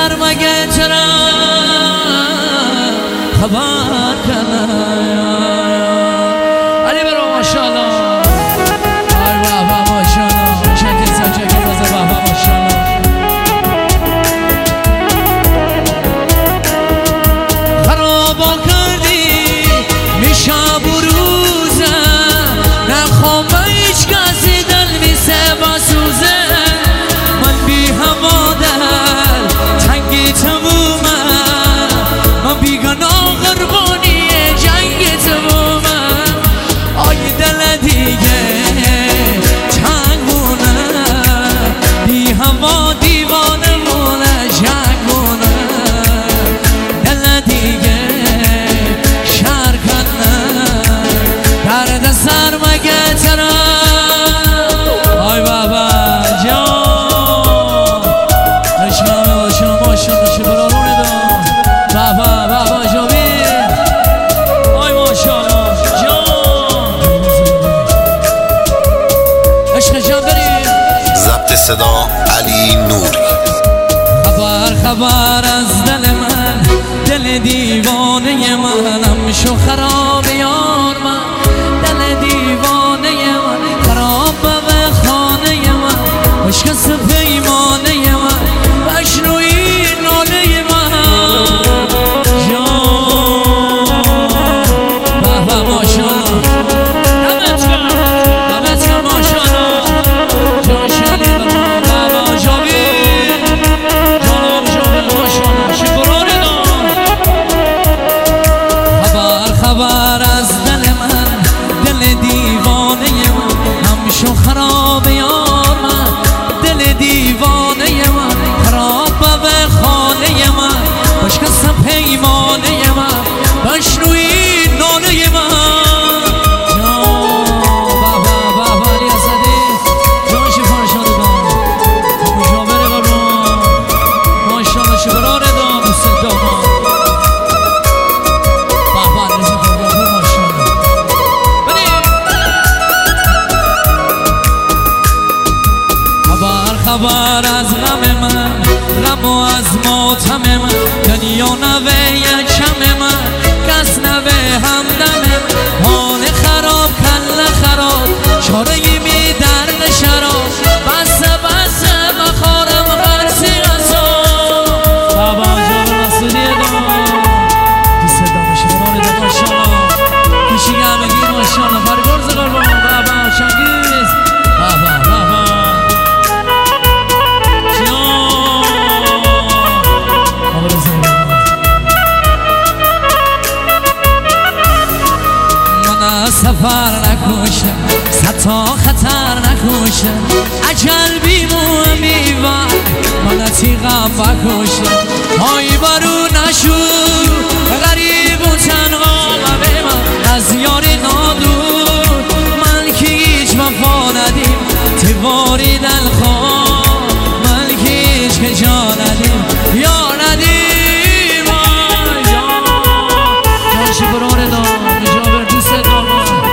سر مگه چرا خبر کنه علی برو ماشاءالله آی بابا ماشاءالله چکه سچکه بزا بابا ماشاءالله خرابا کردی میشه بروزه نخواه هیچ کسی دل میسه بسوزه من بی هوا دل تنگی تمومه من بیگناه قربانی جنگ تمومه آی دل دیگه تنگونه بی هوا دیوانه مونه جنگونه دل دیگه شرکنه درد سر مگه چرا آی بابا جان عشقمه باشم ماشاءالله چه برارونه دام بابا جاوی آی ماشاءالله جان عشق جان بریم ضبط صدا علی نوری خبر از دل من دل دیوانه منم شو خراب یار من دل دیوانه من خراب به خانه من عشق پیمانه من بشنوی ناله من جان بابا ماشاءالله دمت کن ماشاءالله جان شلی بابا جاوی جانم جاوی ماشاءالله شکران خبر از دل من دل دیوانه من همشو خراب یار من دل دیوانه من خراب به خانه من بشکست پیمانه من بشنوی ناله من بابا علی اسدی جان شفا شده دام مجابره برون ماشاءالله شکران دام دوست دام خبر از غم من غم و از ماتم من دنیا نوه یکم من کس نوه همدم من حال خراب کل خراب چاره می درد شراب بسه بخارم غرسی غصاب بابا جان مسئولی دام دوست دام شبران دام ماشاءالله کشی گمگی ماشاءالله فرگرز قربان بابا شنگیز بابا سفر نکوشم ستا خطر نکوشم عجل بیمو میوان من تیغم بکوشم های بارو نشو غریب و تنها به من از یار نادور من که هیچ وفا ندیم تیواری دلخواه من که هیچ که جا ندیم یا ندیم جان شکران دام جابر دوست دام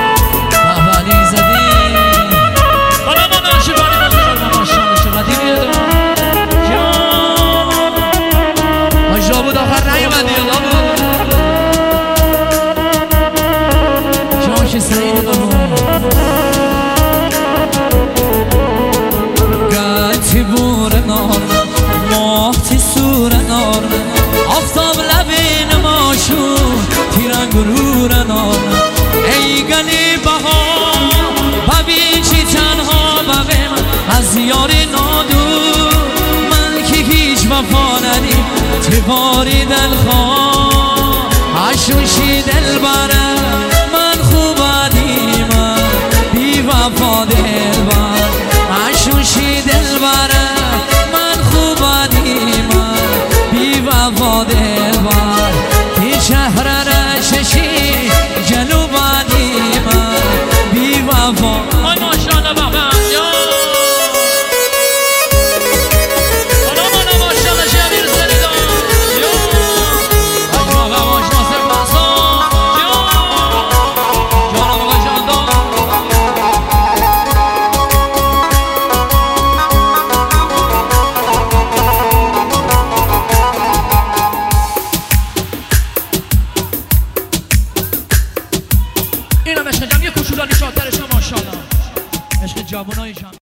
گلتی بور نار ماه تی سور نار آفتاب لبین ماشو تیرنگ رور نار ای گلی بها ببین چی تنها ببین از یار نادور من که هیچ وفا ندیم تیواری دلخواه عشوشی دل بره من خوب من بی وفا دل بر عشوشی دل بره من خوب من بی وفا دل بر تی شهر رششی جلو بادی من بی وفا آی ماشاءالله بابا جوانای جان